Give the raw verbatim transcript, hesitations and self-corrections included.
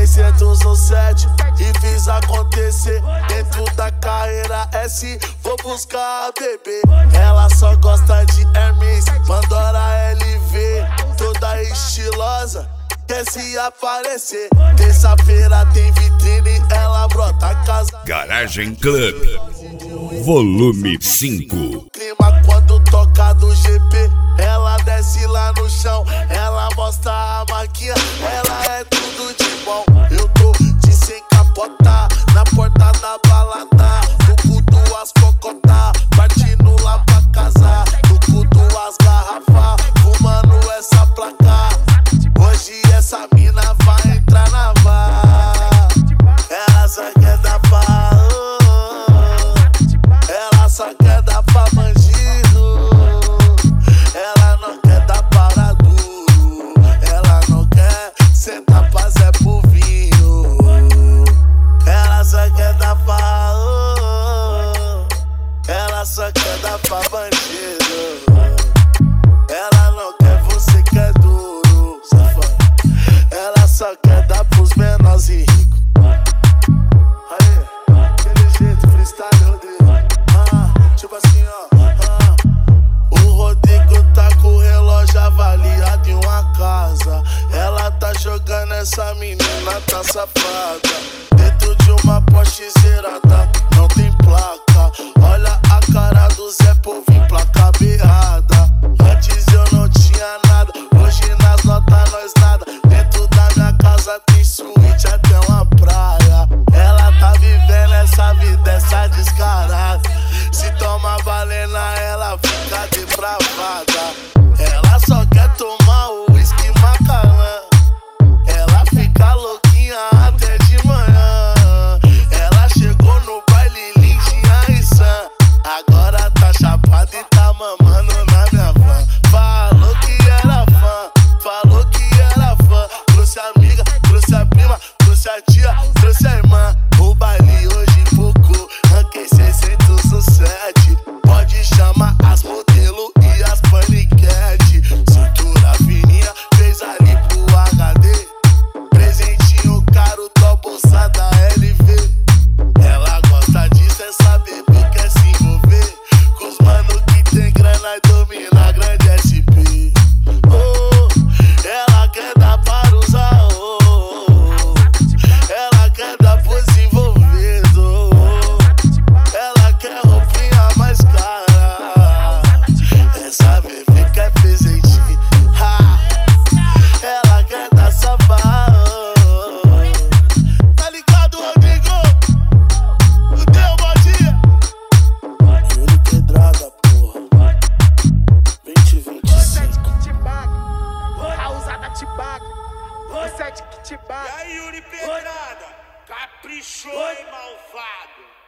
seiscentos e sete e fiz acontecer. Dentro da carreira S, vou buscar a bebê. Ela só gosta de Hermes, Pandora L V, toda estilosa, quer se aparecer. Terça-feira tem vitrine, ela brota a casa. Garagem Club, volume cinco. Clima quando toca do G P, ela desce lá no chão, ela mostra a maquinha, ela é tudo de bom. Eu tô de sem capota, na porta da balada, no cu duas cocotá, partindo lá pra casa, no cu duas garrafas, fumando essa placa. Hoje essa mina vai entrar na vara, ela só quer dar pra, ela só quer dar pra bandido, ela não quer dar para duro, ela não quer sentar pra Zé Povinho, ela só quer dar pra, ela só quer dar pra bandido, ela não quer você que é duro, safado. Ela só quer dar pros menores e ricos. Aí, aquele jeito, freestyle, Rodrigo. Ah, tipo assim, ó. Ah. O Rodrigo tá com o relógio avaliado em uma casa. Ela tá jogando, essa menina tá safada. Dentro de uma Porsche zerada, não tem placa. Olha a cara do Zé Povinho, placa berrada. Antes eu não tinha nada, hoje nas notas nós nada. Dentro da minha casa tem suíte até uma praia. Ela tá vivendo essa vida, essa descarada. Se toma valena, ela fica depravada. Ela só quer tomar o uísque Macalã. Ela fica louquinha até de manhã. Ela chegou no baile lindinha e sã. Agora tá chapada e tá mamando na minha van. Falou que era fã, falou que era fã. Trouxe a amiga, trouxe a prima, trouxe a tia, trouxe a irmã. O baile hoje focou, ranquei seiscentos e sete. Pode chamar as modelo e as paniquete. Cintura fininha, fez ali pro H D. Presentinho caro, tua bolsa da L V. Ela gosta disso, essa bebê quer se envolver com os mano que tem grana e domina a grande S P. Oh, ela quer dar para os aô, ela quer dar pros envolvidos, ela quer roupinha mais cara. Essa bebê quer presentinho, ha. Ela quer dar safado. Tá ligado, Rodrigo? O teu bom dia. Yuri Pedrada, porra. vinte e vinte e cinco. A usada te baga, o sete que te baga. E aí, Yuri Pedrada, caprichou, hein, malvado?